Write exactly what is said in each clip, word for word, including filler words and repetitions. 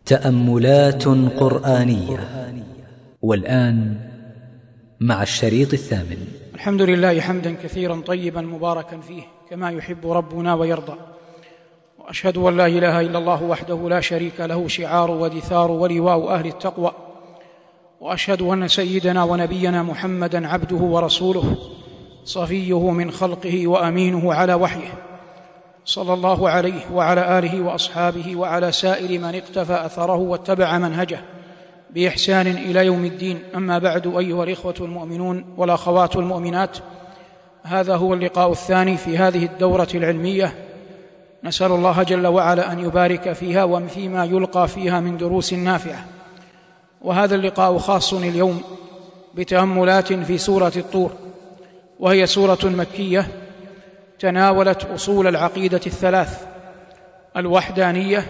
تأملات قرآنية. والآن مع الشريط الثامن. الحمد لله حمدا كثيرا طيبا مباركا فيه كما يحب ربنا ويرضى، وأشهد أن لا إله إلا الله وحده لا شريك له شعار ودثار ولواء أهل التقوى، وأشهد أن سيدنا ونبينا محمدا عبده ورسوله صفيه من خلقه وأمينه على وحيه، صلى الله عليه وعلى آله وأصحابه وعلى سائر من اقتفى أثره واتبع منهجه بإحسان إلى يوم الدين. أما بعد، أيها الإخوة المؤمنون والأخوات المؤمنات، هذا هو اللقاء الثاني في هذه الدورة العلمية، نسأل الله جل وعلا أن يبارك فيها وفيما يلقى فيها من دروس نافعة. وهذا اللقاء خاص اليوم بتأملات في سورة الطور، وهي سورة مكية تناولت أصول العقيدة الثلاث: الوحدانية،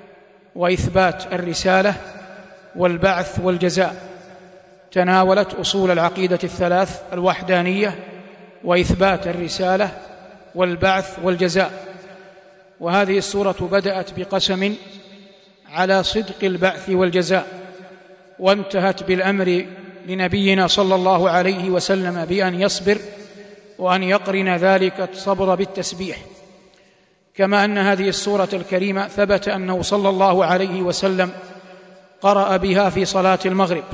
وإثبات الرسالة، والبعث والجزاء. تناولت أصول العقيدة الثلاث: الوحدانية، وإثبات الرسالة، والبعث والجزاء. وهذه السورة بدأت بقسم على صدق البعث والجزاء، وانتهت بالأمر لنبينا صلى الله عليه وسلم بأن يصبر وأن يقرن ذلك الصبر بالتسبيح. كما أن هذه السورة الكريمة ثبت أنه صلى الله عليه وسلم قرأ بها في صلاة المغرب،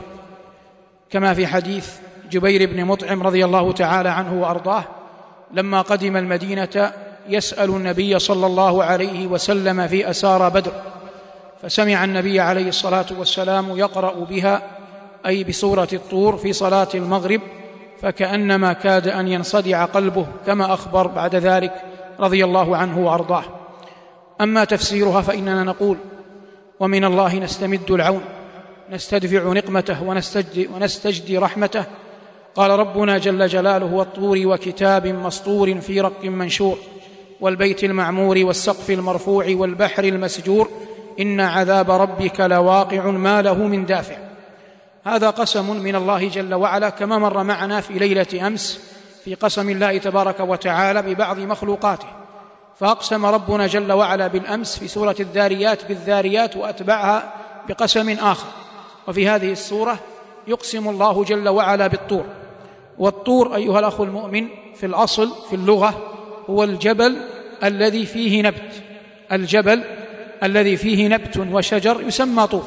كما في حديث جبير بن مطعم رضي الله تعالى عنه وأرضاه، لما قدم المدينة يسأل النبي صلى الله عليه وسلم في أسارى بدر، فسمع النبي عليه الصلاة والسلام يقرأ بها، أي بسورة الطور، في صلاة المغرب، فكأنما كاد أن ينصدع قلبه، كما أخبر بعد ذلك رضي الله عنه وأرضاه. أما تفسيرها فإننا نقول: ومن الله نستمد العون، نستدفع نقمته ونستجدي, ونستجدي رحمته. قال ربنا جل جلاله: والطور وكتاب مسطور في رق منشور، والبيت المعمور والسقف المرفوع والبحر المسجور، إن عذاب ربك لواقع ما له من دافع. هذا قسم من الله جل وعلا، كما مر معنا في ليلة أمس في قسم الله تبارك وتعالى ببعض مخلوقاته. فأقسم ربنا جل وعلا بالأمس في سورة الذاريات بالذاريات، وأتبعها بقسم آخر. وفي هذه السورة يقسم الله جل وعلا بالطور. والطور أيها الأخ المؤمن في الأصل في اللغة هو الجبل الذي فيه نبت، الجبل الذي فيه نبت وشجر يسمى طور.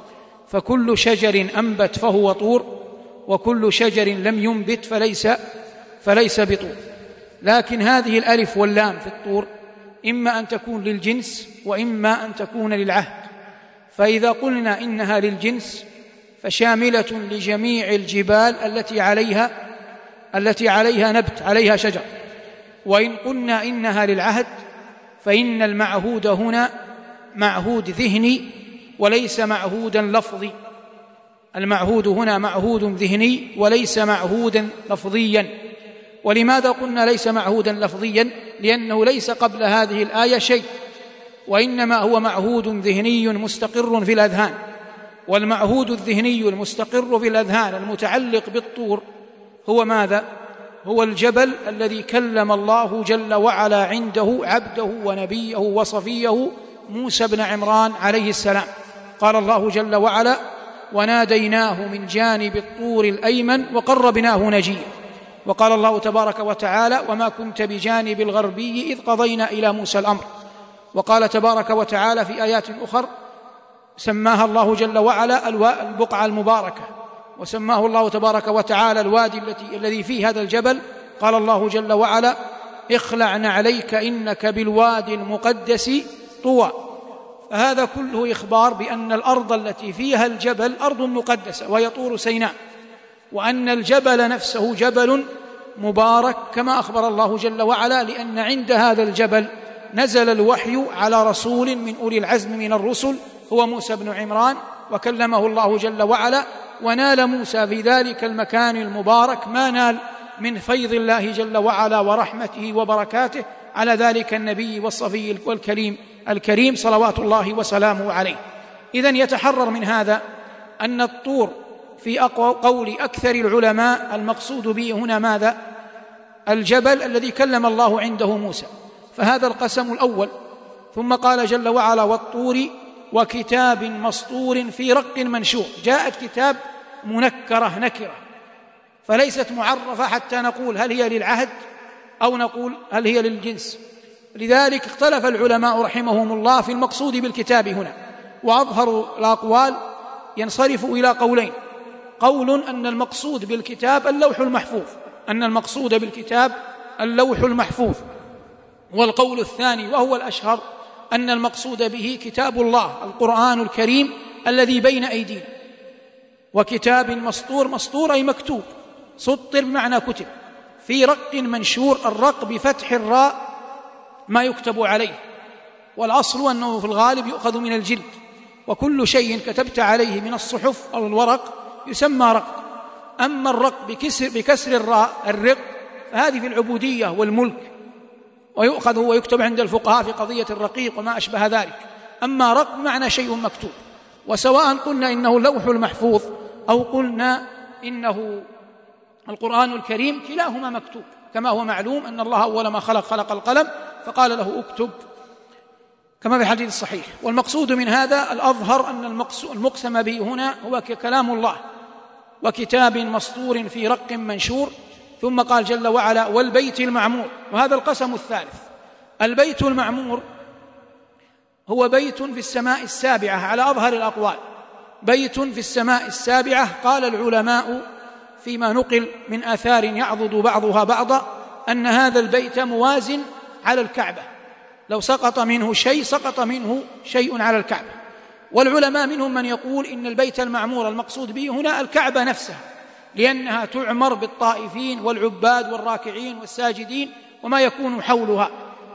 فكل شجر أنبت فهو طور، وكل شجر لم ينبت فليس فليس بطور. لكن هذه الألف واللام في الطور إما أن تكون للجنس وإما أن تكون للعهد. فإذا قلنا إنها للجنس فشاملة لجميع الجبال التي عليها التي عليها نبت، عليها شجر. وإن قلنا إنها للعهد فإن المعهود هنا معهود ذهني وليس معهودا لفظي. المعهود هنا معهود ذهني وليس معهودا لفظيا. ولماذا قلنا ليس معهودا لفظيا؟ لأنه ليس قبل هذه الآية شيء، وإنما هو معهود ذهني مستقر في الأذهان. والمعهود الذهني المستقر في الأذهان المتعلق بالطور هو ماذا؟ هو الجبل الذي كلم الله جل وعلا عنده عبده ونبيه وصفيه موسى بن عمران عليه السلام. قال الله جل وعلا: وناديناه من جانب الطور الأيمن وقربناه نجيا. وقال الله تبارك وتعالى: وما كنت بجانب الغربي إذ قضينا إلى موسى الأمر. وقال تبارك وتعالى في آيات أخر سماها الله جل وعلا البقعة المباركة، وسماه الله تبارك وتعالى الوادي التي الذي فيه هذا الجبل. قال الله جل وعلا: اخلع عليك إنك بالوادي المقدس طوى. فهذا كله إخبار بأن الأرض التي فيها الجبل أرض مقدسة وهي طور سيناء، وأن الجبل نفسه جبل مبارك، كما أخبر الله جل وعلا، لأن عند هذا الجبل نزل الوحي على رسول من أولي العزم من الرسل هو موسى بن عمران، وكلمه الله جل وعلا، ونال موسى في ذلك المكان المبارك ما نال من فيض الله جل وعلا ورحمته وبركاته على ذلك النبي والصفي والكريم الكريم صلوات الله وسلامه عليه. إذن يتحرر من هذا أن الطور في قول أكثر العلماء المقصود به هنا ماذا؟ الجبل الذي كلم الله عنده موسى. فهذا القسم الأول. ثم قال جل وعلا: والطور وكتاب مسطور في رق منشور. جاءت كتاب منكرة نكرة فليست معرفة حتى نقول هل هي للعهد أو نقول هل هي للجنس. لذلك اختلف العلماء رحمهم الله في المقصود بالكتاب هنا، وأظهر الأقوال ينصرف إلى قولين: قول أن المقصود بالكتاب اللوح المحفوظ أن المقصود بالكتاب اللوح المحفوظ والقول الثاني وهو الأشهر أن المقصود به كتاب الله القرآن الكريم الذي بين أيدينا. وكتاب مسطور، مسطور أي مكتوب، سطر بمعنى كتب، في رق منشور. الرق بفتح الراء ما يكتب عليه، والأصل أنه في الغالب يؤخذ من الجلد، وكل شيء كتبت عليه من الصحف أو الورق يسمى رق. أما الرق بكسر, بكسر الراء الرق فهذه في العبودية والملك، ويؤخذ ويكتب عند الفقهاء في قضية الرقيق وما أشبه ذلك. أما رق بمعنى شيء مكتوب. وسواء قلنا إنه اللوح المحفوظ أو قلنا إنه القرآن الكريم كلاهما مكتوب، كما هو معلوم أن الله أول ما خلق خلق القلم فقال له اكتب كما في الحديث الصحيح. والمقصود من هذا الأظهر أن المقسم به هنا هو كلام الله وكتاب مسطور في رق منشور. ثم قال جل وعلا والبيت المعمور، وهذا القسم الثالث. البيت المعمور هو بيت في السماء السابعة على أظهر الأقوال، بيت في السماء السابعة. قال العلماء فيما نقل من آثار يعضد بعضها بعضا أن هذا البيت موازن على الكعبة، لو سقط منه شيء سقط منه شيء على الكعبة. والعلماء منهم من يقول إن البيت المعمور المقصود به هنا الكعبة نفسها، لأنها تعمر بالطائفين والعباد والراكعين والساجدين وما يكون حولها.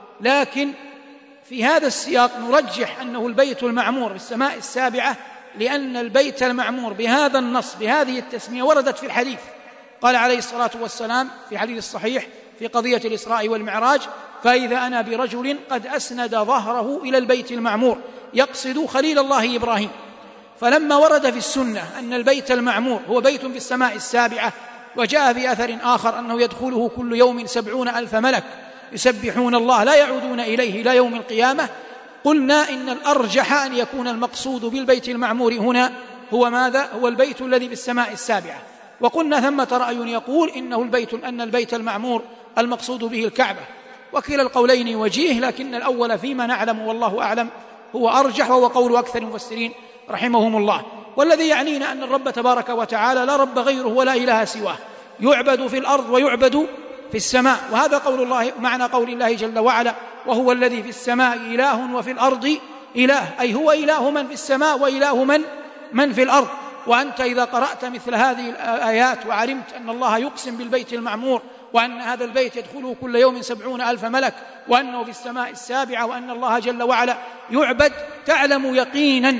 لكن في هذا السياق نرجح أنه البيت المعمور في السماء السابعة، لأن البيت المعمور بهذا النص بهذه التسمية وردت في الحديث. قال عليه الصلاة والسلام في حديث الصحيح في قضية الإسراء والمعراج: فإذا أنا برجل قد أسند ظهره إلى البيت المعمور يقصد خليل الله إبراهيم. فلما ورد في السنة أن البيت المعمور هو بيت في السماء السابعة، وجاء في أثر آخر أنه يدخله كل يوم سبعون ألف ملك يسبحون الله لا يعودون إليه إلى يوم القيامة، قلنا إن الأرجح أن يكون المقصود بالبيت المعمور هنا هو ماذا؟ هو البيت الذي في السماء السابعة. وقلنا ثمة رأي يقول إنه البيت أن البيت المعمور المقصود به الكعبة. وكلا القولين وجيه، لكن الأول فيما نعلم والله أعلم هو أرجح، وهو قول أكثر المفسرين رحمهم الله. والذي يعنينا أن الرب تبارك وتعالى لا رب غيره ولا إله سواه، يعبد في الأرض ويعبد في السماء. وهذا قول الله معنى قول الله جل وعلا: وهو الذي في السماء إله وفي الأرض إله، أي هو إله من في السماء وإله من من في الأرض. وأنت إذا قرأت مثل هذه الآيات وعلمت أن الله يقسم بالبيت المعمور وأن هذا البيت يدخله كل يوم سبعون ألف ملك وأنه في السماء السابعة وأن الله جل وعلا يعبد، تعلم يقينا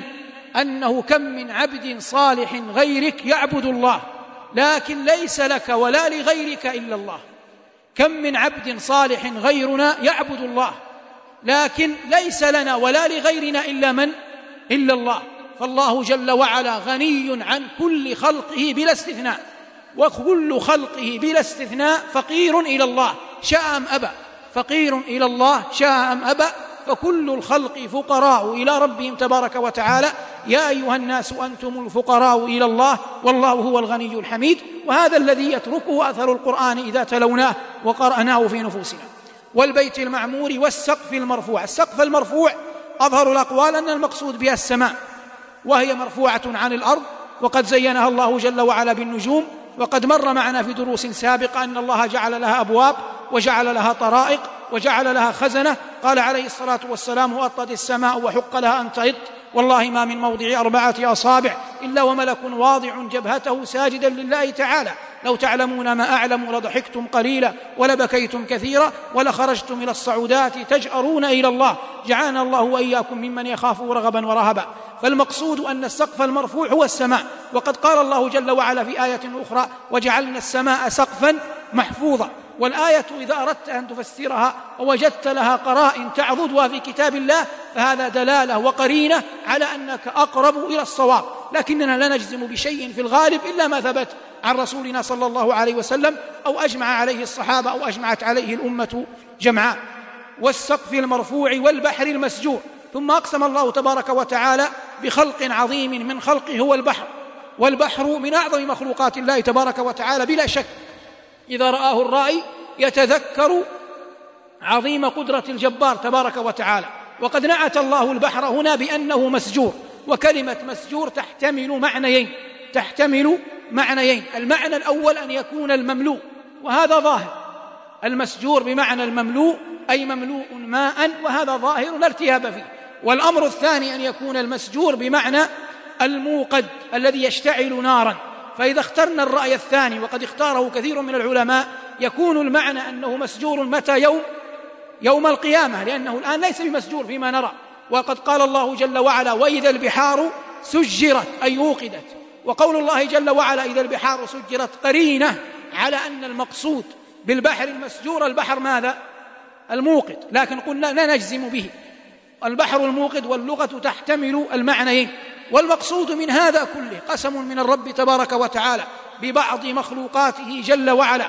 أنه كم من عبد صالح غيرك يعبد الله لكن ليس لك ولا لغيرك إلا الله. كم من عبد صالح غيرنا يعبد الله لكن ليس لنا ولا لغيرنا إلا من إلا الله. فالله جل وعلا غني عن كل خلقه بلا استثناء، وكل خلقه بلا استثناء فقير إلى الله شاء أم أبى، فقير إلى الله شاء أم أبى. فكل الخلق فقراء إلى ربهم تبارك وتعالى: يا أيها الناس أنتم الفقراء إلى الله والله هو الغني الحميد. وهذا الذي يتركه أثر القرآن إذا تلوناه وقرأناه في نفوسنا. والبيت المعمور والسقف المرفوع. السقف المرفوع أظهر الأقوال أن المقصود بها السماء، وهي مرفوعة عن الأرض، وقد زينها الله جل وعلا بالنجوم. وقد مر معنا في دروس سابقة أن الله جعل لها أبواب وجعل لها طرائق وجعل لها خزنة. قال عليه الصلاة والسلام: وأطت السماء وحق لها أن تئط، والله ما من موضع أربعة أصابع إلا وملك واضع جبهته ساجدا لله تعالى. لو تعلمون ما أعلم لضحكتم قليلا ولبكيتم كثيرا ولخرجتم إلى الصعودات تجأرون إلى الله. جعلنا الله وإياكم ممن يخاف رغبا ورهبا. فالمقصود أن السقف المرفوع هو السماء. وقد قال الله جل وعلا في آية أخرى: وجعلنا السماء سقفا محفوظا. والآية إذا أردت أن تفسرها ووجدت لها قرائن تعضدها في كتاب الله فهذا دلالة وقرينة على أنك أقرب إلى الصواب، لكننا لا نجزم بشيء في الغالب إلا ما ثبت عن رسولنا صلى الله عليه وسلم أو أجمع عليه الصحابة أو أجمعت عليه الأمة جمعاء. والسقف المرفوع والبحر المسجور. ثم أقسم الله تبارك وتعالى بخلق عظيم من خلقه هو البحر، والبحر من أعظم مخلوقات الله تبارك وتعالى بلا شك. إذا رآه الرائي يتذكر عظيم قدرة الجبار تبارك وتعالى. وقد نعت الله البحر هنا بأنه مسجور، وكلمة مسجور تحتمل معنيين تحتمل معنيين المعنى الأول أن يكون المملوء، وهذا ظاهر، المسجور بمعنى المملوء أي مملوء ماء، وهذا ظاهر لا ارتياب فيه. والأمر الثاني أن يكون المسجور بمعنى الموقد الذي يشتعل نارا. فإذا اخترنا الرأي الثاني وقد اختاره كثير من العلماء يكون المعنى أنه مسجور متى؟ يوم يوم القيامة، لأنه الآن ليس بمسجور فيما نرى. وقد قال الله جل وعلا: وإذا البحار سجرت أي وقدت. وقول الله جل وعلا إذا البحار سجرت قرينة على أن المقصود بالبحر المسجور البحر ماذا؟ الموقد، لكن قلنا لا نجزم به. البحر الموقد واللغة تحتمل المعنيين. والمقصود من هذا كله قسم من الرب تبارك وتعالى ببعض مخلوقاته جل وعلا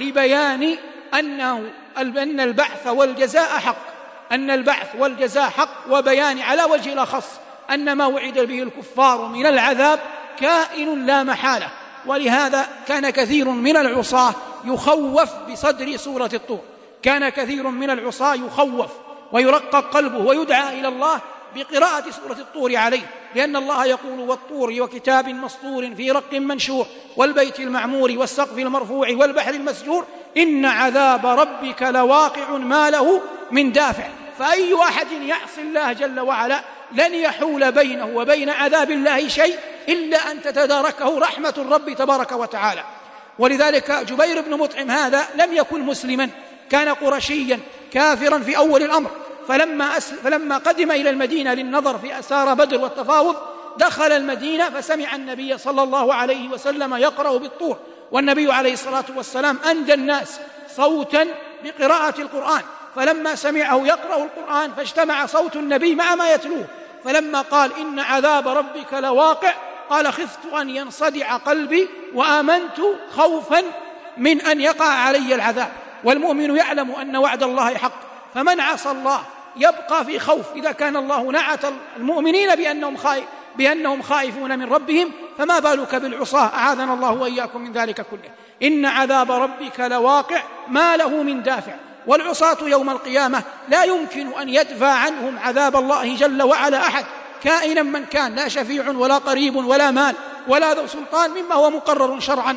لبيان أنه أن البعث والجزاء حق أن البعث والجزاء حق وبيان على وجه الأخص أن ما وعد به الكفار من العذاب كائن لا محالة. ولهذا كان كثير من العصاة يخوف بصدر سورة الطور، كان كثير من العصاة يخوف ويرقق قلبه ويدعى إلى الله بقراءة سورة الطور عليه، لأن الله يقول: والطور وكتاب مسطور في رق منشور والبيت المعمور والسقف المرفوع والبحر المسجور إن عذاب ربك لواقع ما له من دافع. فأي أحد يعصي الله جل وعلا لن يحول بينه وبين عذاب الله شيء إلا أن تتداركه رحمة الرب تبارك وتعالى. ولذلك جبير بن مطعم هذا لم يكن مسلما، كان قرشيا كافرا في أول الأمر، فلما, فلما قدم إلى المدينة للنظر في أسار بدر والتفاوض دخل المدينة فسمع النبي صلى الله عليه وسلم يقرأ بالطور، والنبي عليه الصلاة والسلام أندى الناس صوتا بقراءة القرآن، فلما سمعه يقرأ القرآن فاجتمع صوت النبي مع ما يتلوه، فلما قال إن عذاب ربك لواقع قال: خفت أن ينصدع قلبي وآمنت خوفا من أن يقع علي العذاب. والمؤمن يعلم أن وعد الله حق، فمن عصى الله يبقى في خوف. إذا كان الله نعت المؤمنين بأنهم, خائف بأنهم خائفون من ربهم، فما بالك بالعصاة؟ أعاذنا الله وإياكم من ذلك كله. إن عذاب ربك لواقع ما له من دافع. والعصاة يوم القيامة لا يمكن أن يدفع عنهم عذاب الله جل وعلا أحد كائنا من كان، لا شفيع ولا قريب ولا مال ولا ذو سلطان، مما هو مقرر شرعا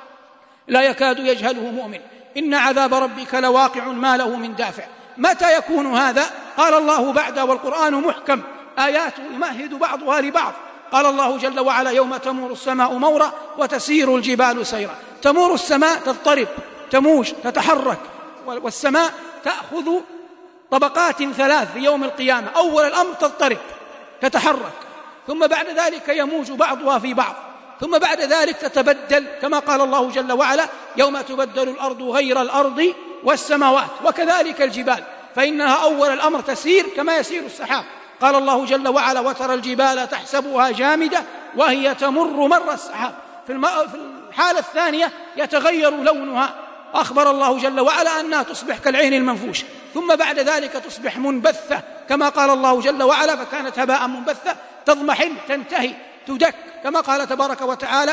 لا يكاد يجهله مؤمن. إن عذاب ربك لواقع ما له من دافع. متى يكون هذا؟ قال الله بعد: والقرآن محكم آيات يمهد بعضها لبعض. قال الله جل وعلا: يوم تمور السماء مورا وتسير الجبال سيرا. تمور السماء تضطرب، تموج، تتحرك. والسماء تأخذ طبقات ثلاث في يوم القيامة. أول الأمر تضطرب تتحرك، ثم بعد ذلك يموج بعضها في بعض، ثم بعد ذلك تتبدل كما قال الله جل وعلا: يوم تبدل الأرض غير الأرض والسماوات. وكذلك الجبال، فإنها أول الأمر تسير كما يسير السحاب. قال الله جل وعلا: وترى الجبال تحسبها جامدة وهي تمر مر السحاب. في الحالة الثانية يتغير لونها، أخبر الله جل وعلا أنها تصبح كالعين المنفوش، ثم بعد ذلك تصبح منبثة كما قال الله جل وعلا: فكانت هباء منبثة، تضمحل، تنتهي، تدك، كما قال تبارك وتعالى: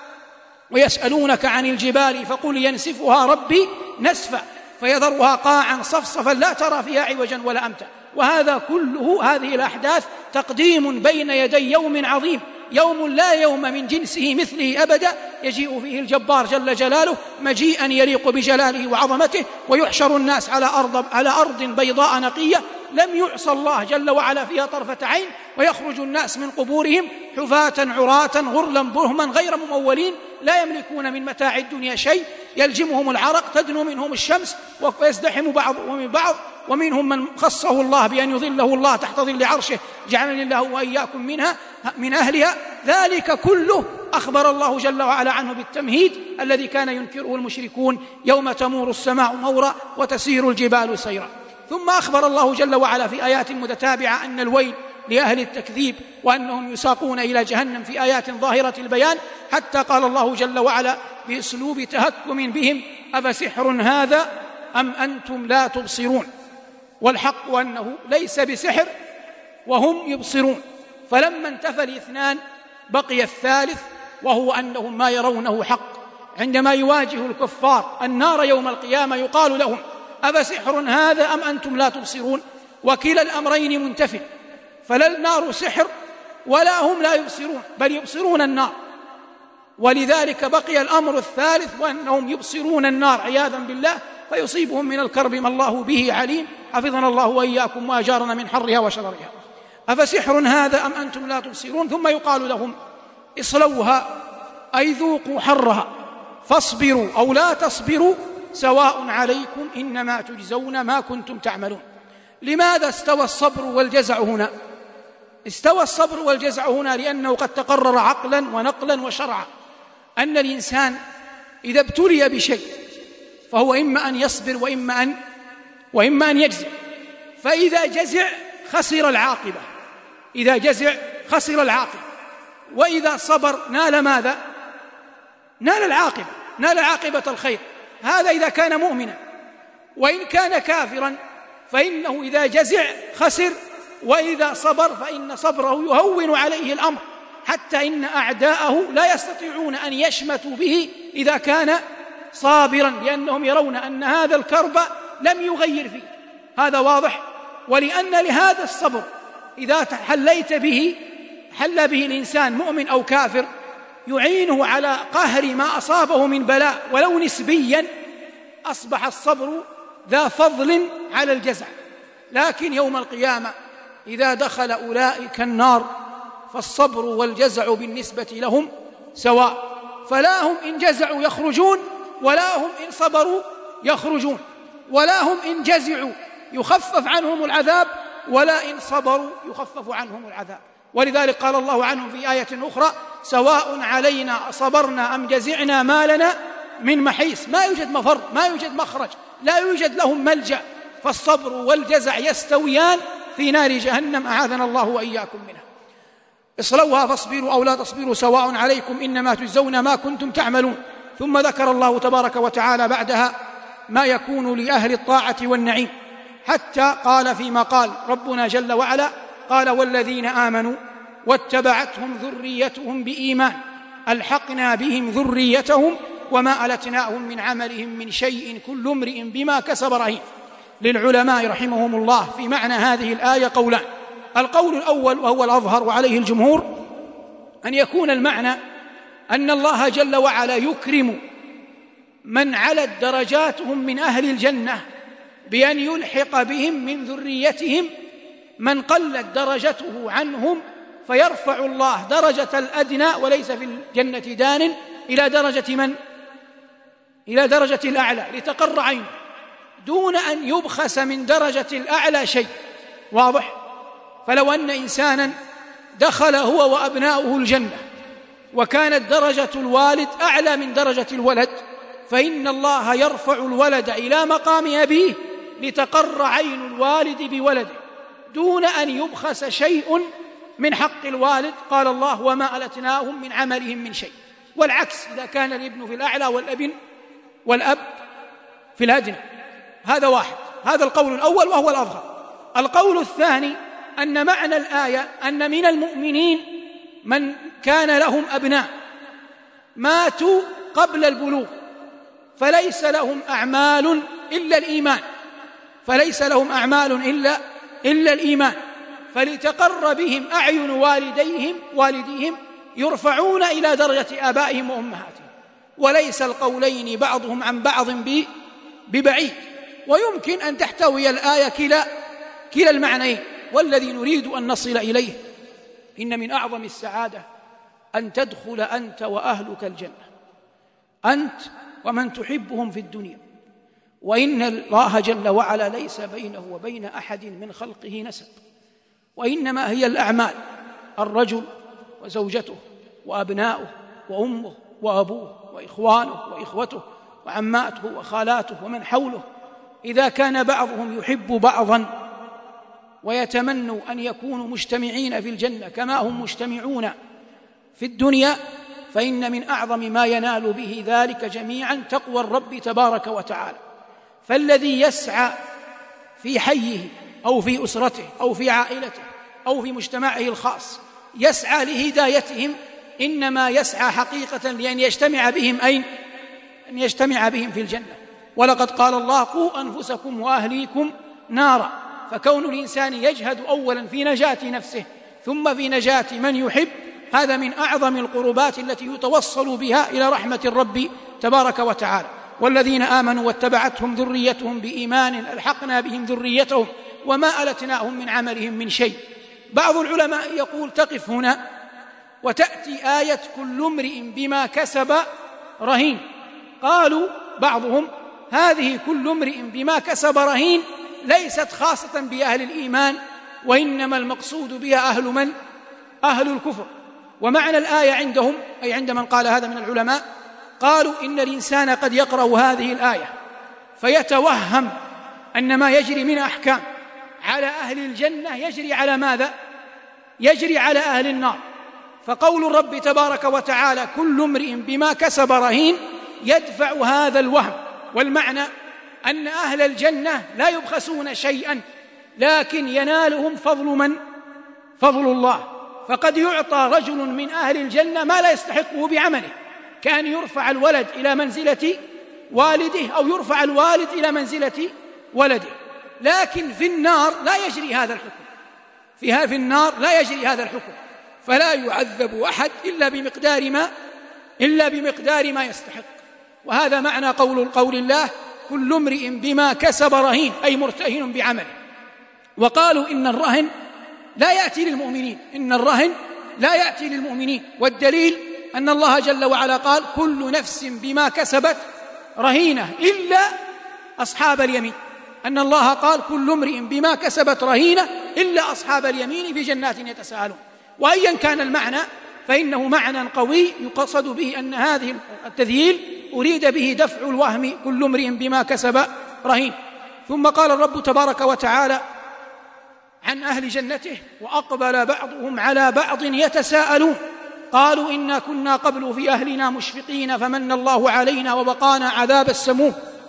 ويسألونك عن الجبال فقل ينسفها ربي نسفا فيذرها قاعا صفصفا لا ترى فيها عوجا ولا أمتا. وهذا كله، هذه الأحداث تقديم بين يدي يوم عظيم، يوم لا يوم من جنسه مثله أبدا، يجيء فيه الجبار جل جلاله مجيئا يليق بجلاله وعظمته، ويحشر الناس على أرض, على أرض بيضاء نقية لم يعصى الله جل وعلا فيها طرفة عين، ويخرج الناس من قبورهم حفاة عراة غرلا برهما غير ممولين لا يملكون من متاع الدنيا شيء، يلجمهم العرق، تدنو منهم الشمس ويزدحم بعضهم من بعض، ومنهم من خصه الله بأن يظله الله تحت ظل عرشه، جعلني الله وإياكم منها من أهلها. ذلك كله أخبر الله جل وعلا عنه بالتمهيد الذي كان ينكره المشركون: يوم تمور السماء مورا وتسير الجبال سيرا. ثم أخبر الله جل وعلا في آيات متتابعة أن الويل لأهل التكذيب وأنهم يساقون إلى جهنم في آيات ظاهرة البيان، حتى قال الله جل وعلا بأسلوب تهكم بهم: أفسحر هذا أم أنتم لا تبصرون. والحق أنه ليس بسحر وهم يبصرون. فلما انتفى الاثنان بقي الثالث، وهو أنهم ما يرونه حق. عندما يواجه الكفار النار يوم القيامة يقال لهم: أفسحر هذا أم أنتم لا تبصرون؟ وكلا الأمرين منتف، فلا النار سحر ولا هم لا يبصرون، بل يبصرون النار. ولذلك بقي الأمر الثالث، وأنهم يبصرون النار عياذا بالله، فيصيبهم من الكرب ما الله به عليم، حفظنا الله وإياكم وأجارنا من حرها وشررها. أفسحر هذا أم أنتم لا تبصرون؟ ثم يقال لهم: اصلوها أي ذوقوا حرها، فاصبروا أو لا تصبروا سواء عليكم إنما تجزون ما كنتم تعملون. لماذا استوى الصبر والجزع هنا؟ استوى الصبر والجزع هنا لأنه قد تقرر عقلا ونقلا وشرعا أن الإنسان إذا ابتلي بشيء فهو إما أن يصبر وإما أن, وإما أن يجزع. فإذا جزع خسر العاقبة، إذا جزع خسر العاقبة، وإذا صبر نال ماذا؟ نال العاقبة، نال عاقبة الخير. هذا إذا كان مؤمنا. وإن كان كافرا فإنه إذا جزع خسر، وإذا صبر فإن صبره يهون عليه الأمر، حتى إن أعداءه لا يستطيعون أن يشمتوا به إذا كان صابرا، لأنهم يرون أن هذا الكرب لم يغير فيه. هذا واضح. ولأن لهذا الصبر إذا حليت به حل به الإنسان مؤمن أو كافر يعينه على قهر ما أصابه من بلاء ولو نسبيا، أصبح الصبر ذا فضل على الجزع. لكن يوم القيامة إذا دخل أولئك النار فالصبر والجزع بالنسبة لهم سواء، فلا هم إن جزعوا يخرجون ولا هم إن صبروا يخرجون، ولا هم إن جزعوا يخفف عنهم العذاب ولا إن صبروا يخفف عنهم العذاب. ولذلك قال الله عنهم في آية أخرى: سواء علينا صبرنا أم جزعنا ما لنا من محيص. ما يوجد مفر، ما يوجد مخرج، لا يوجد لهم ملجأ. فالصبر والجزع يستويان في نار جهنم، أعاذنا الله وإياكم منها. اصلوها فاصبروا أو لا تصبروا سواء عليكم إنما تجزون ما كنتم تعملون. ثم ذكر الله تبارك وتعالى بعدها ما يكون لأهل الطاعة والنعيم، حتى قال فيما قال ربنا جل وعلا: قال: والذين آمنوا واتبعتهم ذريتهم بإيمان ألحقنا بهم ذريتهم وما ألتناهم من عملهم من شيء كل امرئ بما كسب رهين. للعلماء رحمهم الله في معنى هذه الآية قولان. القول الأول وهو الأظهر وعليه الجمهور أن يكون المعنى أن الله جل وعلا يكرم من علت درجاتهم من أهل الجنة بأن يلحق بهم من ذريتهم من قلت درجته عنهم، فيرفع الله درجة الأدنى وليس في الجنة دان إلى درجة من؟ إلى درجة الأعلى لتقر عينه، دون أن يبخس من درجة الأعلى شيء. واضح؟ فلو أن إنسانا دخل هو وأبناؤه الجنة وكانت درجة الوالد أعلى من درجة الولد، فإن الله يرفع الولد إلى مقام أبيه لتقر عين الوالد بولده دون أن يبخس شيء من حق الوالد. قال الله: وما ألتناهم من عملهم من شيء. والعكس إذا كان الابن في الأعلى والابن والأب في الأدنى. هذا واحد، هذا القول الأول وهو الأظهر. القول الثاني أن معنى الآية أن من المؤمنين من كان لهم أبناء ماتوا قبل البلوغ فليس لهم أعمال إلا الإيمان، فليس لهم أعمال إلا, إلا الإيمان، فلتقر بهم أعين والديهم والديهم يرفعون إلى درجة آبائهم وأمهاتهم. وليس القولين بعضهم عن بعض ببعيد، ويمكن أن تحتوي الآية كلا, كلا المعنيين. والذي نريد أن نصل إليه إن من أعظم السعادة أن تدخل أنت وأهلك الجنة، أنت ومن تحبهم في الدنيا، وإن الله جل وعلا ليس بينه وبين أحد من خلقه نسب، وإنما هي الأعمال، الرجل وزوجته وأبناؤه وأمه وأبوه وإخوانه وإخوته وعماته وخالاته ومن حوله، إذا كان بعضهم يحب بعضا ويتمنوا أن يكونوا مجتمعين في الجنة كما هم مجتمعون في الدنيا، فإن من أعظم ما ينال به ذلك جميعا تقوى الرب تبارك وتعالى. فالذي يسعى في حيه أو في أسرته أو في عائلته أو في مجتمعه الخاص يسعى لهدايتهم، إنما يسعى حقيقة لأن يجتمع بهم أين؟ أن يجتمع بهم في الجنة. ولقد قال الله: قوا أنفسكم وأهليكم نارا. فكون الإنسان يجهد أولا في نجاة نفسه ثم في نجاة من يحب، هذا من أعظم القربات التي يتوصل بها إلى رحمة الرب تبارك وتعالى. والذين آمنوا واتبعتهم ذريتهم بإيمان ألحقنا بهم ذريتهم وما ألتناهم من عملهم من شيء. بعض العلماء يقول: تقف هنا وتأتي آية كل امرئ بما كسب رهين. قالوا بعضهم: هذه كل امرئ بما كسب رهين ليست خاصة بأهل الإيمان، وإنما المقصود بها أهل من؟ أهل الكفر. ومعنى الآية عندهم، أي عند من قال هذا من العلماء، قالوا إن الإنسان قد يقرأ هذه الآية فيتوهم أن ما يجري من أحكام على أهل الجنة يجري على ماذا؟ يجري على أهل النار. فقول الرب تبارك وتعالى كل امرئ بما كسب رهين يدفع هذا الوهم. والمعنى أن أهل الجنة لا يبخسون شيئا، لكن ينالهم فضل من؟ فضل الله. فقد يعطى رجل من أهل الجنة ما لا يستحقه بعمله، كان يرفع الولد إلى منزلة والده أو يرفع الوالد إلى منزلة ولده. لكن في النار لا يجري هذا الحكم، فيها في النار لا يجري هذا الحكم، فلا يعذب أحد إلا بمقدار ما إلا بمقدار ما يستحق. وهذا معنى قول قول الله كل امرئ بما كسب رهين، أي مرتهن بعمله. وقالوا إن الرهن لا يأتي للمؤمنين، إن الرهن لا يأتي للمؤمنين، والدليل أن الله جل وعلا قال كل نفس بما كسبت رهينة إلا أصحاب اليمين. أن الله قال كل امرئ بما كسبت رهينة إلا أصحاب اليمين في جنات يتساءلون. وأيا كان المعنى فإنه معنى قوي يقصد به أن هذه التذييل أريد به دفع الوهم كل امرئ بما كسب رهين. ثم قال الرب تبارك وتعالى عن أهل جنته وأقبل بعضهم على بعض يتساءلون قالوا إنا كنا قبل في أهلنا مشفقين فمن الله علينا ووقانا عذاب السموم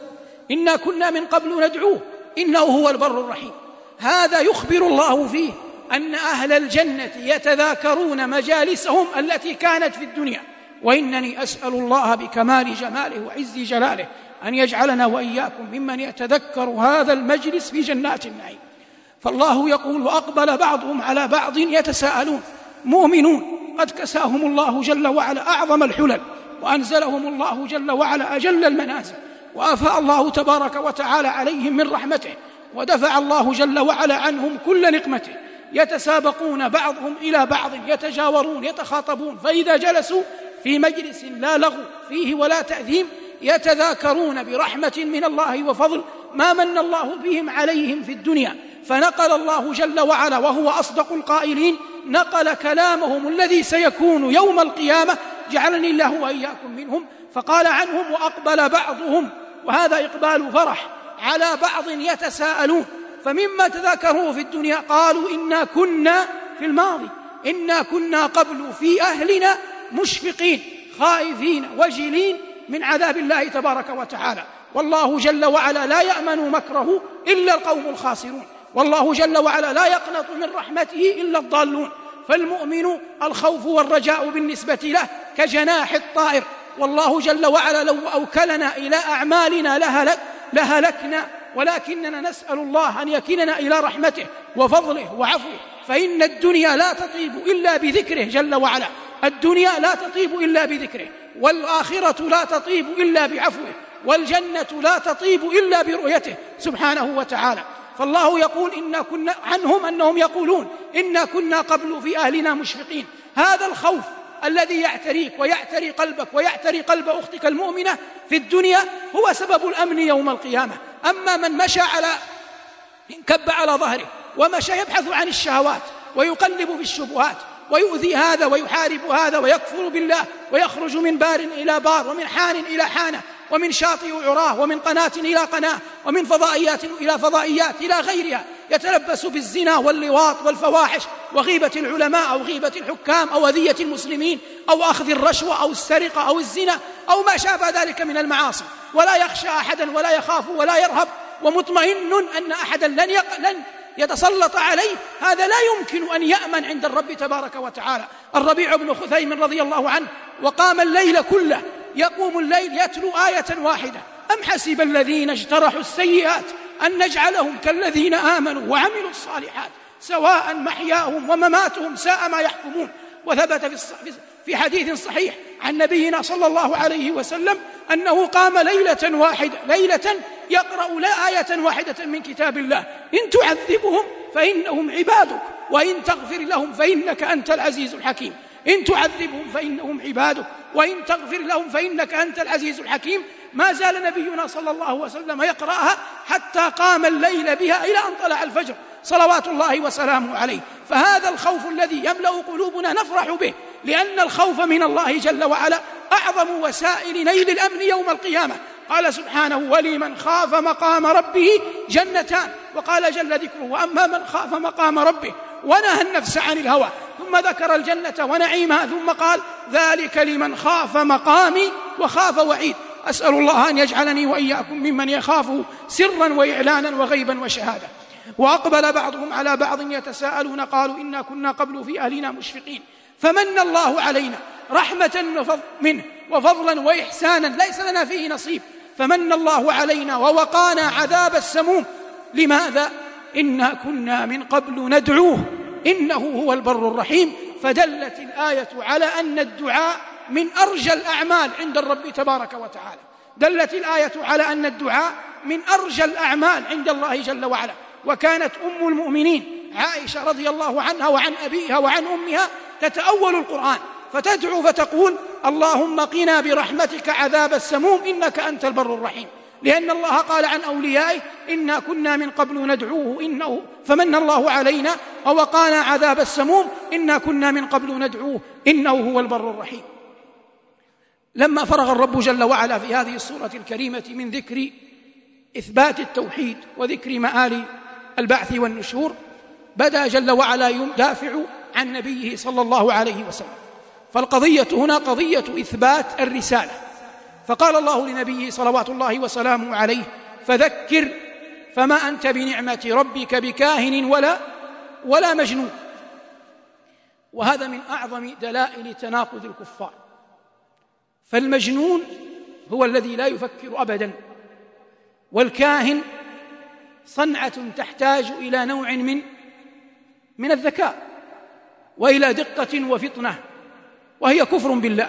إنا كنا من قبل ندعوه إنه هو البر الرحيم. هذا يخبر الله فيه أن أهل الجنة يتذاكرون مجالسهم التي كانت في الدنيا. وإنني أسأل الله بكمال جماله وعز جلاله أن يجعلنا وإياكم ممن يتذكر هذا المجلس في جنات النعيم. فالله يقول وأقبل بعضهم على بعض يتساءلون. مؤمنون قد كساهم الله جل وعلا أعظم الحلل وأنزلهم الله جل وعلا أجل المنازل وأفاء الله تبارك وتعالى عليهم من رحمته ودفع الله جل وعلا عنهم كل نقمته. يتسابقون بعضهم إلى بعض يتجاورون يتخاطبون، فإذا جلسوا في مجلس لا لغو فيه ولا تأثيم يتذاكرون برحمة من الله وفضل ما من الله بهم عليهم في الدنيا. فنقل الله جل وعلا وهو أصدق القائلين نقل كلامهم الذي سيكون يوم القيامة جعلني الله وإياكم منهم. فقال عنهم وأقبل بعضهم، وهذا إقبال فرح، على بعض يتساءلون. فمما تذاكروا في الدنيا قالوا إنا كنا في الماضي إنا كنا قبل في أهلنا مشفقين خائفين وجلين من عذاب الله تبارك وتعالى. والله جل وعلا لا يأمن مكره إلا القوم الخاسرون، والله جل وعلا لا يقنط من رحمته إلا الضالون. فالمؤمن الخوف والرجاء بالنسبة له كجناح الطائر، والله جل وعلا لو أوكلنا إلى أعمالنا لهلك لهلكنا، ولكننا نسأل الله أن يكلنا إلى رحمته وفضله وعفوه. فإن الدنيا لا تطيب إلا بذكره جل وعلا، الدنيا لا تطيب إلا بذكره، والآخرة لا تطيب إلا بعفوه، والجنة لا تطيب إلا برؤيته سبحانه وتعالى. فالله يقول إنا كنا عنهم أنهم يقولون إنا كنا قبل في أهلنا مشفقين. هذا الخوف الذي يعتريك ويعتري قلبك ويعتري قلب أختك المؤمنة في الدنيا هو سبب الأمن يوم القيامة. أما من مشى على انكب على ظهره ومشى يبحث عن الشهوات ويقلب في الشبهات ويؤذي هذا ويحارب هذا ويكفر بالله ويخرج من بار إلى بار ومن حان إلى حانة ومن شاطئ عراه ومن قناة إلى قناة ومن فضائيات إلى فضائيات إلى غيرها، يتلبس بالزنا واللواط والفواحش وغيبة العلماء أو غيبة الحكام أو أذية المسلمين أو أخذ الرشوة أو السرقة أو الزنا أو ما شابه ذلك من المعاصي، ولا يخشى أحدا ولا يخاف ولا يرهب، ومطمئن أن أحدا لن, يق... لن يتسلط عليه، هذا لا يمكن أن يأمن عند الرب تبارك وتعالى. الربيع بن خثيم رضي الله عنه وقام الليل كله يقوم الليل يتلو آية واحدة: أم حسب الذين اجترحوا السيئات أن نجعلهم كالذين آمنوا وعملوا الصالحات سواء محياهم ومماتهم ساء ما يحكمون. وثبت في حديث صحيح عن نبينا صلى الله عليه وسلم أنه قام ليلة واحدة ليلة يقرأ لا آية واحدة من كتاب الله: إن تعذبهم فإنهم عبادك وإن تغفر لهم فإنك أنت العزيز الحكيم. إن تعذبهم فإنهم عبادك وإن تغفر لهم فإنك أنت العزيز الحكيم. ما زال نبينا صلى الله عليه وسلم يقرأها حتى قام الليل بها إلى أن طلع الفجر صلوات الله وسلامه عليه. فهذا الخوف الذي يملأ قلوبنا نفرح به، لأن الخوف من الله جل وعلا أعظم وسائل نيل الأمن يوم القيامة. قال سبحانه: ولمن خاف مقام ربه جنتان. وقال جل ذكره: وأما من خاف مقام ربه ونهى النفس عن الهوى. ثم ذكر الجنة ونعيمها ثم قال: ذلك لمن خاف مقامي وخاف وعيد. أسأل الله أن يجعلني وإياكم ممن يخافه سرا وإعلانا وغيبا وشهادة. وأقبل بعضهم على بعض يتساءلون قالوا: إنا كنا قبل في أهلنا مشفقين فمن الله علينا رحمة منه وفضلا وإحسانا ليس لنا فيه نصيب فمن الله علينا ووقانا عذاب السموم. لماذا؟ إنا كنا من قبل ندعوه إنه هو البر الرحيم. فدلت الآية على أن الدعاء من أرجى الأعمال عند الرب تبارك وتعالى. دلت الآية على أن الدعاء من أرجى الأعمال عند الله جل وعلا. وكانت أم المؤمنين عائشة رضي الله عنها وعن أبيها وعن أمها تتأول القرآن فتدعو فتقول: اللهم قنا برحمتك عذاب السموم إنك أنت البر الرحيم. لأن الله قال عن أوليائه: إنا كنا من قبل ندعوه إنه فمن الله علينا ووقانا عذاب السموم إنا كنا من قبل ندعوه إنه هو البر الرحيم. لما فرغ الرب جل وعلا في هذه السورة الكريمة من ذكر إثبات التوحيد وذكر مآل البعث والنشور، بدأ جل وعلا يدافع عن نبيه صلى الله عليه وسلم. فالقضية هنا قضية إثبات الرسالة. فقال الله لنبيه صلوات الله وسلامه عليه: فذكر فما أنت بنعمة ربك بكاهن ولا ولا مجنون. وهذا من أعظم دلائل تناقض الكفار. فالمجنون هو الذي لا يفكر أبدا، والكاهن صنعة تحتاج إلى نوع من من الذكاء وإلى دقة وفطنة، وهي كفر بالله.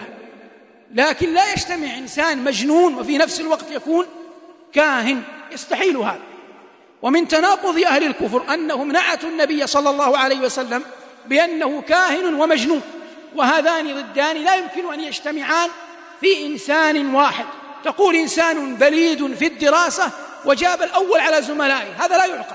لكن لا يجتمع إنسان مجنون وفي نفس الوقت يكون كاهن، يستحيل هذا. ومن تناقض أهل الكفر أنهم نعتوا النبي صلى الله عليه وسلم بأنه كاهن ومجنون، وهذان ضدان لا يمكن أن يجتمعان في إنسان واحد. تقول إنسان بليد في الدراسة وجاب الأول على زملائه، هذا لا يعقل.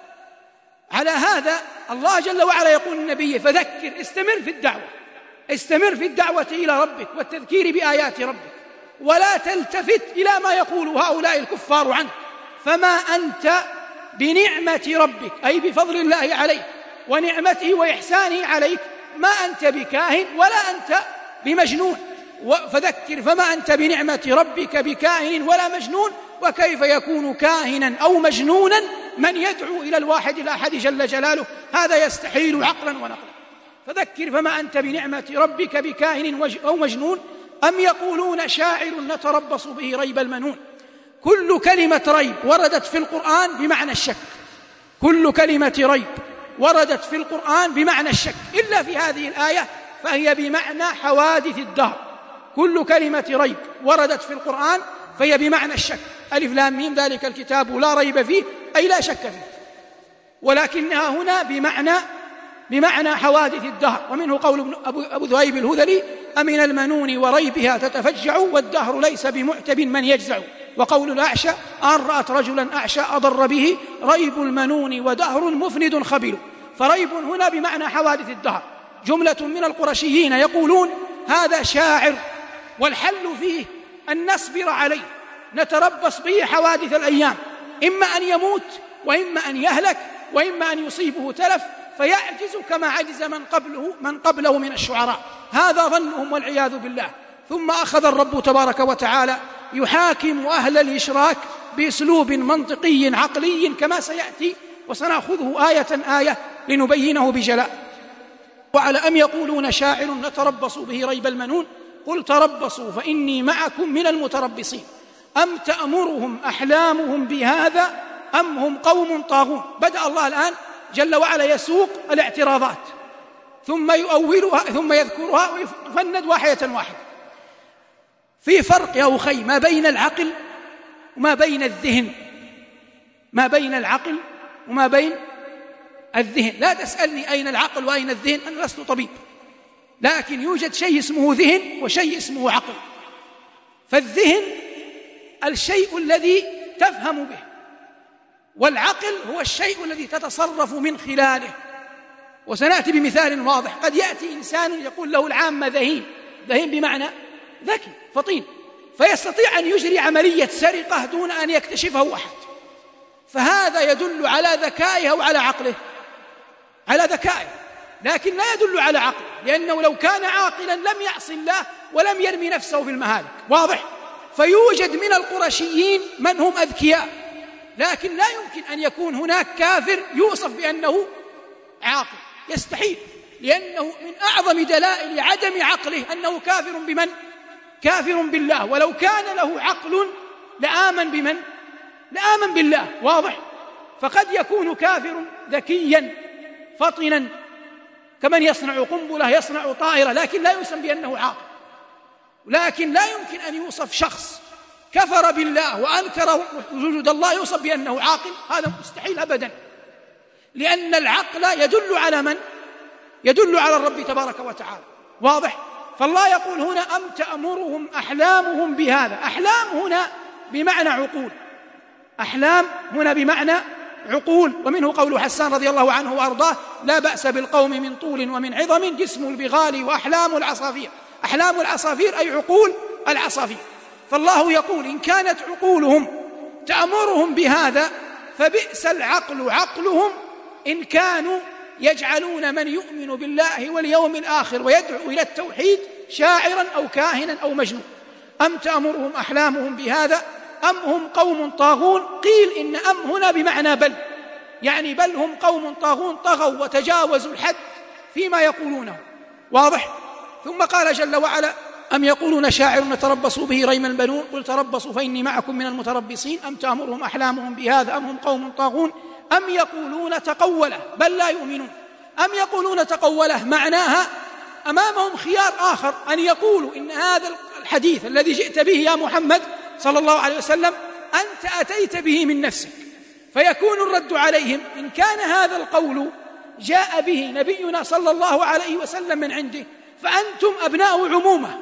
على هذا الله جل وعلا يقول للنبي: فذكر، استمر في الدعوة، استمر في الدعوة إلى ربك والتذكير بآيات ربك، ولا تلتفت إلى ما يقول هؤلاء الكفار عنك. فما أنت بنعمة ربك، أي بفضل الله عليك ونعمته وإحسانه عليك، ما أنت بكاهن ولا أنت بمجنون. فذكر فما أنت بنعمة ربك بكاهن ولا مجنون. وكيف يكون كاهنا أو مجنونا من يدعو إلى الواحد الأحد جل جلاله؟ هذا يستحيل عقلا ونقلا. فذكر فما أنت بنعمة ربك بكاهن أو مجنون أم يقولون شاعر نتربص به ريب المنون. كل كلمة ريب وردت في القرآن بمعنى الشك، كل كلمة ريب وردت في القرآن بمعنى الشك، إلا في هذه الآية فهي بمعنى حوادث الدهر. كل كلمة ريب وردت في القرآن فهي بمعنى الشك. ألف لام ميم ذلك الكتاب لا ريب فيه، أي لا شك فيه، ولكنها هنا بمعنى بمعنى حوادث الدهر. ومنه قول أبو ذؤيب الهذلي: أمن المنون وريبها تتفجع والدهر ليس بمعتب من يجزع. وقول الأعشى: أن رأت رجلا أعشى أضر به ريب المنون ودهر مفند خبل. فريب هنا بمعنى حوادث الدهر. جملة من القرشيين يقولون: هذا شاعر والحل فيه أن نصبر عليه، نتربص به حوادث الأيام، إما أن يموت وإما أن يهلك وإما أن يصيبه تلف فيعجز كما عجز من قبله من قبله من الشعراء. هذا ظنهم والعياذ بالله. ثم أخذ الرب تبارك وتعالى يحاكم أهل الإشراك بأسلوب منطقي عقلي كما سيأتي وسنأخذه آية آية لنبينه بجلاء. وعلى أم يقولون شاعر نتربص به ريب المنون قل تربصوا فإني معكم من المتربصين أم تأمرهم أحلامهم بهذا أم هم قوم طاغون. بدأ الله الآن جل وعلا يسوق الاعتراضات ثم يؤولها ثم يذكرها ويفند واحدة واحدة. في فرق يا أخي ما بين العقل وما بين الذهن، ما بين العقل وما بين الذهن. لا تسألني أين العقل وأين الذهن، أنا لست طبيب، لكن يوجد شيء اسمه ذهن وشيء اسمه عقل. فالذهن الشيء الذي تفهم به، والعقل هو الشيء الذي تتصرف من خلاله. وسنأتي بمثال واضح. قد يأتي إنسان يقول له العامة ذهين، ذهين بمعنى ذكي فطين، فيستطيع أن يجري عملية سرقة دون أن يكتشفه أحد، فهذا يدل على ذكائه وعلى عقله، على ذكائه، لكن لا يدل على عقله، لأنه لو كان عاقلا لم يعص الله ولم يرمي نفسه في المهالك. واضح؟ فيوجد من القرشيين من هم أذكياء، لكن لا يمكن أن يكون هناك كافر يوصف بأنه عاقل، يستحيل، لأنه من أعظم دلائل عدم عقله أنه كافر بمن؟ كافر بالله. ولو كان له عقل لآمن بمن؟ لآمن بالله. واضح؟ فقد يكون كافر ذكيا فطنا كمن يصنع قنبلة، يصنع طائرة، لكن لا يسمى بأنه عاقل. لكن لا يمكن أن يوصف شخص كفر بالله وأنكر وجود الله يوصف بأنه عاقل، هذا مستحيل أبدا، لأن العقل يدل على من؟ يدل على الرب تبارك وتعالى. واضح؟ فالله يقول هنا أم تأمرهم أحلامهم بهذا. أحلام هنا بمعنى عقول، أحلام هنا بمعنى عقول. ومنه قول حسان رضي الله عنه وأرضاه لا بأس بالقوم من طول ومن عظم جسم البغال وأحلام العصافير. أحلام العصافير أي عقول العصافير. فالله يقول إن كانت عقولهم تأمرهم بهذا فبئس العقل عقلهم إن كانوا يجعلون من يؤمن بالله واليوم الآخر ويدعو إلى التوحيد شاعرا أو كاهنا أو مجنون. أم تأمرهم أحلامهم بهذا أم هم قوم طاغون. قيل إن أم هنا بمعنى بل، يعني بل هم قوم طاغون، طغوا وتجاوزوا الحد فيما يقولونه. واضح؟ ثم قال جل وعلا أم يقولون شاعر نتربص به ريم المنون قل تربصوا فإني معكم من المتربصين أم تأمرهم أحلامهم بهذا أم هم قوم طاغون أم يقولون تقوله بل لا يؤمنون. أم يقولون تقوله معناها أمامهم خيار آخر، أن يقولوا إن هذا الحديث الذي جئت به يا محمد صلى الله عليه وسلم أنت أتيت به من نفسك، فيكون الرد عليهم إن كان هذا القول جاء به نبينا صلى الله عليه وسلم من عنده فأنتم أبناء عمومة،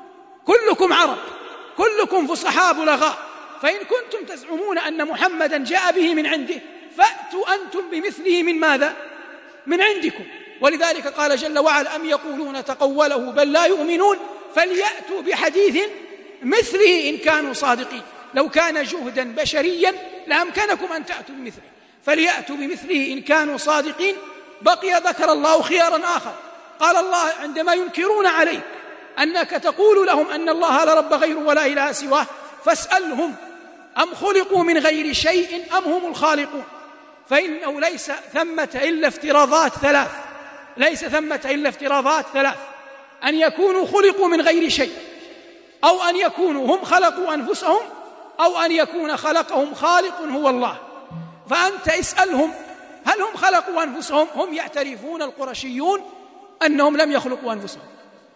كلكم عرب، كلكم فصحاء بلغاء، فإن كنتم تزعمون أن محمدا جاء به من عنده فأتوا أنتم بمثله من ماذا؟ من عندكم. ولذلك قال جل وعلا أم يقولون تقوله بل لا يؤمنون فليأتوا بحديث مثله إن كانوا صادقين. لو كان جهدا بشريا لأمكنكم أن تأتوا بمثله، فليأتوا بمثله إن كانوا صادقين. بقي ذكر الله خيارا آخر، قال الله عندما ينكرون عليك أنك تقول لهم أن الله لا رب غيره ولا إله سواه فاسألهم أم خلقوا من غير شيء أم هم الخالقون. فإنه ليس ثمة إلا افتراضات ثلاث، ليس ثمة إلا افتراضات ثلاث: أن يكونوا خلقوا من غير شيء، أو أن يكونوا هم خلقوا أنفسهم، أو أن يكون خلقهم خالق هو الله. فأنت اسألهم هل هم خلقوا أنفسهم؟ هم يعترفون القرشيون أنهم لم يخلقوا أنفسهم،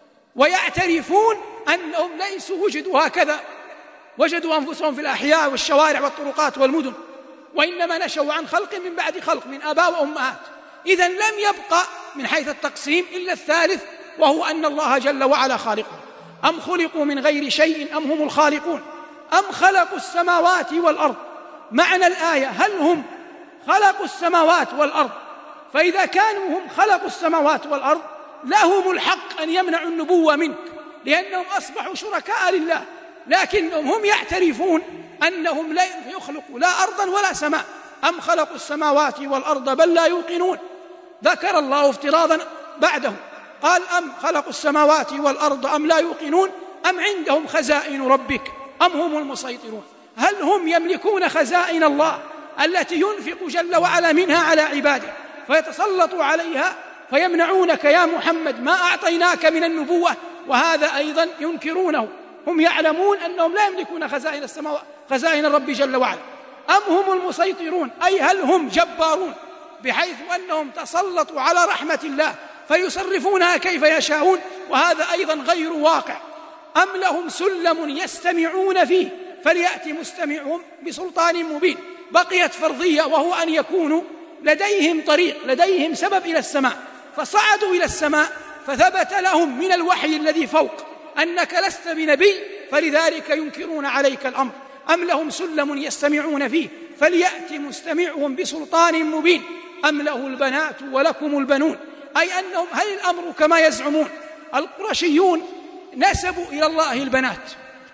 ويعترفون أنهم ليسوا وجدوا هكذا، وجدوا أنفسهم في الأحياء والشوارع والطرقات والمدن، وإنما نشأوا عن خلق من بعد خلق من آباء وأمهات. إذن لم يبقى من حيث التقسيم إلا الثالث، وهو أن الله جل وعلا خالقهم. أم خلقوا من غير شيء أم هم الخالقون أم خلقوا السماوات والأرض. معنى الآية هل هم خلقوا السماوات والأرض؟ فإذا كانوا هم خلقوا السماوات والأرض لهم الحق أن يمنعوا النبوة منك، لأنهم أصبحوا شركاء لله، لكنهم هم يعترفون أنهم لا يخلقوا لا أرضا ولا سماء. أم خلقوا السماوات والأرض بل لا يوقنون. ذكر الله افتراضا بعده، قال أم خلقوا السماوات والأرض أم لا يوقنون أم عندهم خزائن ربك أم هم المسيطرون. هل هم يملكون خزائن الله التي ينفق جل وعلا منها على عباده، فيتسلط عليها فيمنعونك يا محمد ما أعطيناك من النبوة، وهذا أيضا ينكرونه. هم يعلمون أنهم لا يملكون خزائن السماوات، خزائن الرب جل وعلا. أم هم المسيطرون، أي هل هم جبارون بحيث أنهم تسلطوا على رحمة الله فيصرفونها كيف يشاءون، وهذا أيضا غير واقع. أم لهم سلم يستمعون فيه فليأتي مستمعهم بسلطان مبين. بقيت فرضية، وهو أن يكونوا لديهم طريق، لديهم سبب إلى السماء، فصعدوا إلى السماء فثبت لهم من الوحي الذي فوق أنك لست بنبي، فلذلك ينكرون عليك الأمر. أم لهم سلم يستمعون فيه فليأتي مستمعهم بسلطان مبين. أم له البنات ولكم البنون، أي أنهم هل الأمر كما يزعمون؟ القرشيون نسبوا إلى الله البنات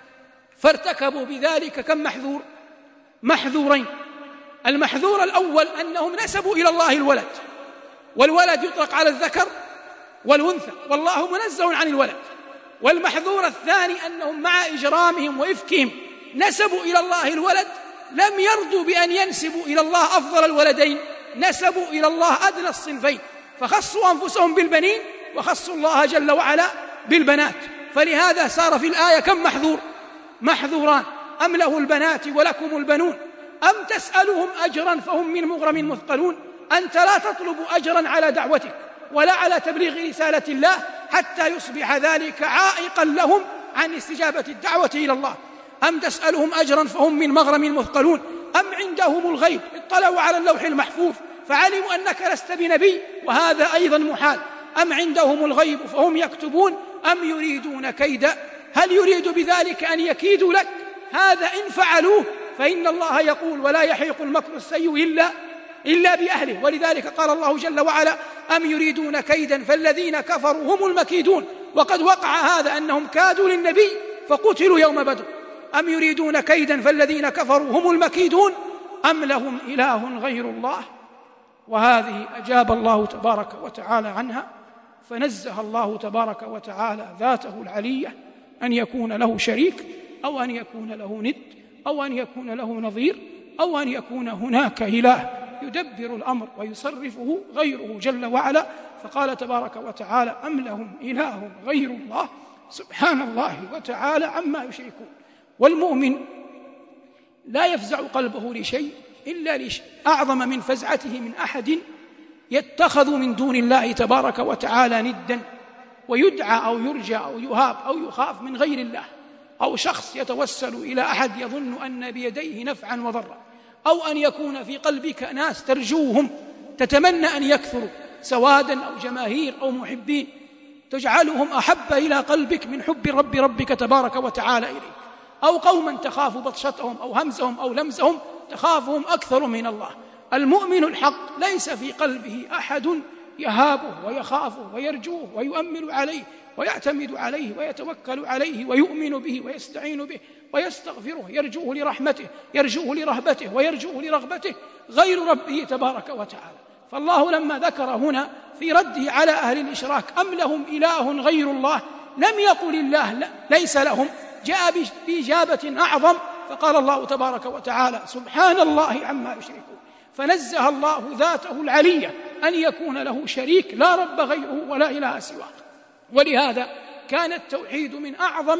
فارتكبوا بذلك كم محذور؟ محذورين. المحذور الأول أنهم نسبوا إلى الله الولد، والولد يطلق على الذكر والأنثى، والله منزه عن الولد. والمحذور الثاني أنهم مع إجرامهم وإفكهم نسبوا إلى الله الولد، لم يرضوا بأن ينسبوا إلى الله أفضل الولدين، نسبوا إلى الله أدنى الصنفين، فخصوا أنفسهم بالبنين وخصوا الله جل وعلا بالبنات. فلهذا صار في الآية كم محذور؟ محذوران. أم له البنات ولكم البنون، أم تسألهم أجرا فهم من مغرم مثقلون. أنت لا تطلب أجرا على دعوتك ولا على تبليغ رسالة الله حتى يصبح ذلك عائقا لهم عن استجابة الدعوة إلى الله. أم تسألهم أجرا فهم من مغرم مثقلون. أم عندهم الغيب، اطلعوا على اللوح المحفوظ فعلموا أنك لست بنبي، وهذا أيضا محال. أم عندهم الغيب فهم يكتبون. أم يريدون كيدا، هل يريد بذلك أن يكيدوا لك؟ هذا إن فعلوه فإن الله يقول ولا يحيق المكر السيء إلا إلا بأهله. ولذلك قال الله جل وعلا: أم يريدون كيدا فالذين كفروا هم المكيدون. وقد وقع هذا أنهم كادوا للنبي فقتلوا يوم بدر. أم يريدون كيدا فالذين كفروا هم المكيدون أم لهم إله غير الله. وهذه أجاب الله تبارك وتعالى عنها، فنزه الله تبارك وتعالى ذاته العلية أن يكون له شريك أو أن يكون له ند أو أن يكون له نظير أو أن يكون هناك إله يدبر الأمر ويصرفه غيره جل وعلا. فقال تبارك وتعالى: أم لهم إله غير الله. سبحان الله وتعالى عما يشركون. والمؤمن لا يفزع قلبه لشيء إلا لشيء أعظم من فزعته من أحد يتخذ من دون الله تبارك وتعالى ندا ويدعى أو يرجى أو يهاب أو يخاف من غير الله، أو شخص يتوسل إلى أحد يظن أن بيديه نفعا وضرا، أو أن يكون في قلبك ناس ترجوهم تتمنى أن يكثروا سوادا أو جماهير أو محبين تجعلهم أحب إلى قلبك من حب رب ربك تبارك وتعالى إليك، أو قوما تخاف بطشتهم أو همزهم أو لمزهم تخافهم أكثر من الله. المؤمن الحق ليس في قلبه أحد يهابه ويخافه ويرجوه ويؤمل عليه ويعتمد عليه ويتوكل عليه ويؤمن به ويستعين به ويستغفره، يرجوه لرحمته يرجوه لرهبته ويرجوه لرغبته غير ربه تبارك وتعالى. فالله لما ذكر هنا في رده على أهل الإشراك أم لهم إله غير الله لم يقل الله لا ليس لهم، جاء بإجابة أعظم، فقال الله تبارك وتعالى: سبحان الله عما يشركون. فنزه الله ذاته العلية أن يكون له شريك، لا رب غيره ولا إله سواه. ولهذا كان التوحيد من أعظم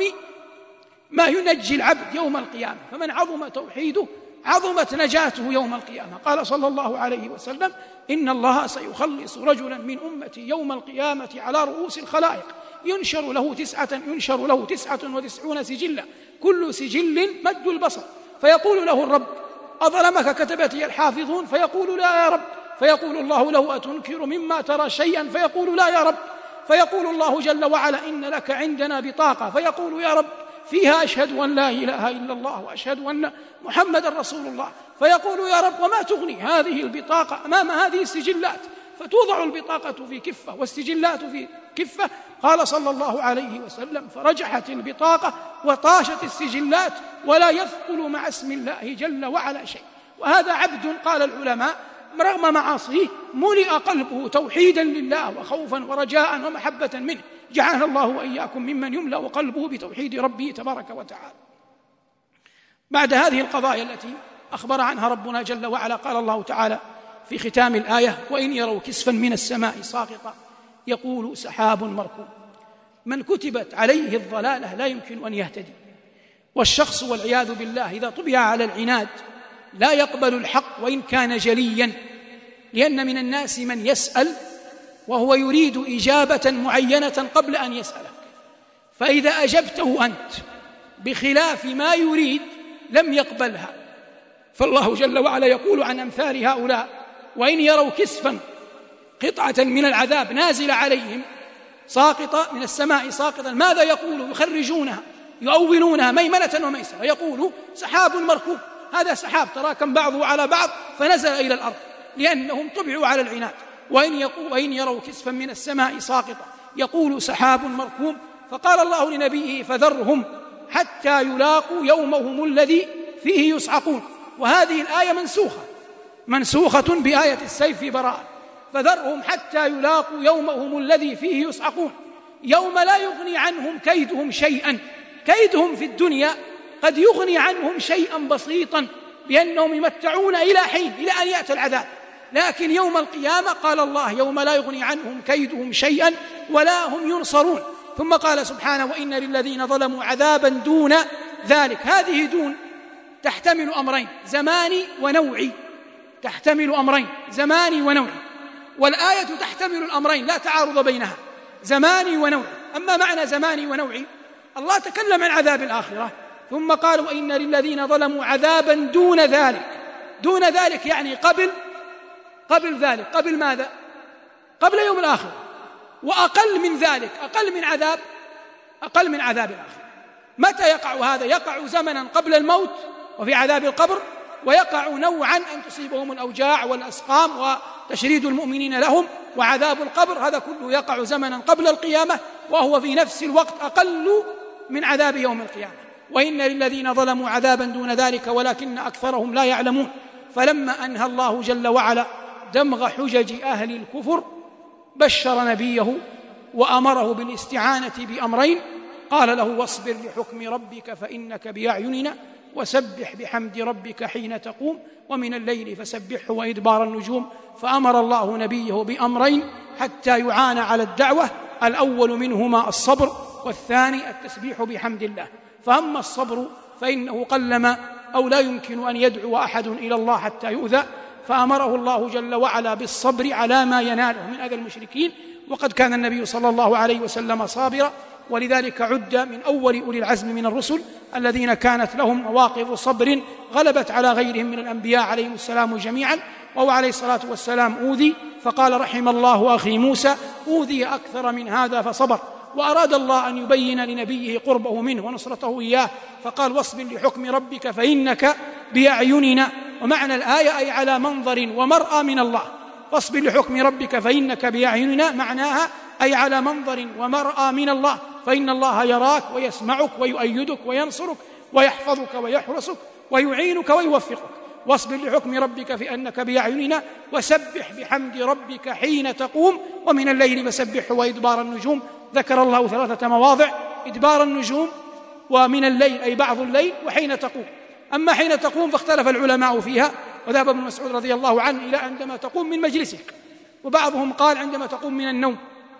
ما ينجي العبد يوم القيامة، فمن عظم توحيده عظمت نجاته يوم القيامة. قال صلى الله عليه وسلم: إن الله سيخلص رجلا من أمتي يوم القيامة على رؤوس الخلائق ينشر له تسعة ينشر له تسعة وتسعون سجلا كل سجل مد البصر، فيقول له الرب: أظلمك كتبتي الحافظون؟ فيقول: لا يا رب. فيقول الله له: أتنكر مما ترى شيئا؟ فيقول: لا يا رب. فيقول الله جل وعلا: إن لك عندنا بطاقة. فيقول: يا رب فيها أشهد أن لا إله إلا الله وأشهد أن محمد رسول الله. فيقول: يا رب وما تغني هذه البطاقة أمام هذه السجلات؟ فتوضع البطاقة في كفة والسجلات في كفة. قال صلى الله عليه وسلم: فرجحت البطاقة وطاشت السجلات ولا يثقل مع اسم الله جل وعلا شيء. وهذا عبد، قال العلماء، رغم معاصيه ملئ قلبه توحيدا لله وخوفا ورجاء ومحبة منه. جعلنا الله وإياكم ممن يملأ قلبه بتوحيد ربه تبارك وتعالى. بعد هذه القضايا التي أخبر عنها ربنا جل وعلا. قال الله تعالى في ختام الآية: وإن يروا كسفا من السماء ساقطا يقول سحاب مركوم. من كتبت عليه الضلالة لا يمكن أن يهتدي، والشخص والعياذ بالله إذا طبع على العناد لا يقبل الحق وإن كان جليا، لأن من الناس من يسأل وهو يريد إجابة معينة قبل أن يسألك، فإذا أجبته أنت بخلاف ما يريد لم يقبلها. فالله جل وعلا يقول عن أمثال هؤلاء: وإن يروا كسفا قطعة من العذاب نازل عليهم ساقطة من السماء ساقطا، ماذا يقول؟ يخرجونها يؤولونها ميمنة وميسرة، يقول سحاب مركوب. هذا سحاب تراكم بعضه على بعض فنزل إلى الأرض لأنهم طبعوا على العناد. وإن, يقول وإن يروا كسفا من السماء ساقطة يقول سحاب مركوم. فقال الله لنبيه: فذرهم حتى يلاقوا يومهم الذي فيه يصعقون. وهذه الآية منسوخة منسوخة بآية السيف في براءة. فذرهم حتى يلاقوا يومهم الذي فيه يصعقون، يوم لا يغني عنهم كيدهم شيئا. كيدهم في الدنيا قد يغني عنهم شيئا بسيطا بأنهم يمتعون إلى حين، إلى أن يأتي العذاب، لكن يوم القيامة قال الله: يوم لا يغني عنهم كيدهم شيئا ولا هم ينصرون. ثم قال سبحانه: وإن للذين ظلموا عذابا دون ذلك. هذه دون تحتمل أمرين: زماني ونوعي. تحتمل أمرين: زماني ونوعي. والآية تحتمل الأمرين لا تعارض بينها، زماني ونوعي. أما معنى زماني ونوعي، الله تكلم عن عذاب الآخرة ثم قال: وإن للذين ظلموا عذابا دون ذلك. دون ذلك يعني قبل قبل ذلك. قبل ماذا؟ قبل يوم الآخرة. وأقل من ذلك، أقل من عذاب أقل من عذاب الآخرة. متى يقع هذا؟ يقع زمنا قبل الموت وفي عذاب القبر، ويقع نوعا أن تصيبهم الأوجاع والأسقام وتشريد المؤمنين لهم وعذاب القبر. هذا كله يقع زمنا قبل القيامة وهو في نفس الوقت أقل من عذاب يوم القيامة. وإن للذين ظلموا عذابا دون ذلك ولكن أكثرهم لا يعلمون. فلما أنهى الله جل وعلا دمغ حجج أهل الكفر بشر نبيه وأمره بالاستعانة بأمرين. قال له: واصبر لحكم ربك فإنك بأعيننا وسبح بحمد ربك حين تقوم ومن الليل فسبحه وإدبار النجوم. فأمر الله نبيه بأمرين حتى يعان على الدعوة: الأول منهما الصبر، والثاني التسبيح بحمد الله. فأما الصبر فإنه قلما أو لا يمكن أن يدعو أحد إلى الله حتى يؤذى، فأمره الله جل وعلا بالصبر على ما يناله من أذى المشركين، وقد كان النبي صلى الله عليه وسلم صابرا، ولذلك عد من أول أولي العزم من الرسل الذين كانت لهم مواقف صبر غلبت على غيرهم من الأنبياء عليهم السلام جميعا. وهو عليه الصلاة والسلام أوذي فقال: رحم الله أخي موسى، أوذي أكثر من هذا فصبر. وأراد الله أن يبين لنبيه قربه منه ونصرته إياه فقال: واصبر لحكم ربك فإنك بأعيننا. ومعنى الآية أي على منظر ومرأى من الله. فاصبر لحكم ربك فإنك بأعيننا معناها أي على منظر ومرأى من الله، فإن الله يراك ويسمعك ويؤيدك وينصرك ويحفظك ويحرسك ويعينك ويوفقك. واصبر لحكم ربك فإنك بأعيننا وسبح بحمد ربك حين تقوم ومن الليل فسبحه وإدبار النجوم. ذكر الله ثلاثة مواضع: إدبار النجوم ومن الليل أي بعض الليل وحين تقوم. أما حين تقوم فاختلف العلماء فيها، وذهب ابن مسعود رضي الله عنه إلى عندما تقوم من مجلسك، وبعضهم قال عندما تقوم من النوم،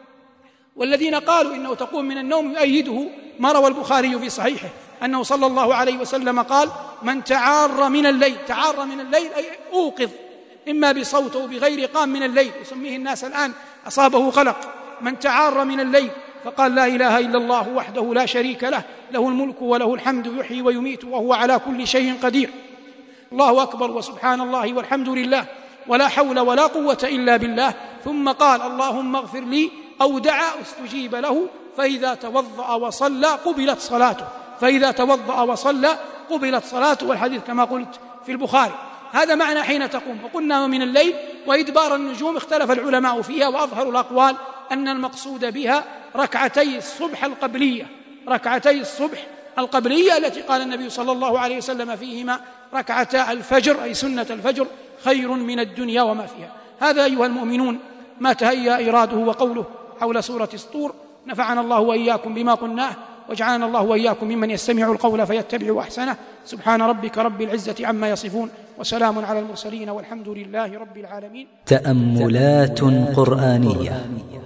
والذين قالوا إنه تقوم من النوم يؤيده ما روى البخاري في صحيحه أنه صلى الله عليه وسلم قال: من تعار من الليل. تعار من الليل أي أوقظ، إما بصوت أو بغير، قام من الليل، يسميه الناس الآن أصابه قلق. من تعار من الليل فقال: لا إله إلا الله وحده لا شريك له، له الملك وله الحمد يحيي ويميت وهو على كل شيء قدير، الله أكبر وسبحان الله والحمد لله ولا حول ولا قوة إلا بالله. ثم قال: اللهم اغفر لي، أو دعا استجيب له، فإذا توضأ وصلى قبلت صلاته. فإذا توضأ وصلى قبلت صلاته، والحديث كما قلت في البخاري. هذا معنى حين تقوم. وقلنا من الليل وإدبار النجوم اختلف العلماء فيها، وأظهر الأقوال أن المقصود بها ركعتي الصبح القبلية، ركعتي الصبح القبلية التي قال النبي صلى الله عليه وسلم فيهما: ركعتا الفجر أي سنة الفجر خير من الدنيا وما فيها. هذا أيها المؤمنون ما تهيأ إراده وقوله حول سورة الطور. نفعنا الله وإياكم بما قلناه، وجعلنا الله وإياكم ممن يستمع القول فيتبع أحسنه. سبحان ربك رب العزة عما يصفون، وسلام على المرسلين والحمد لله رب العالمين. تأملات قرآنية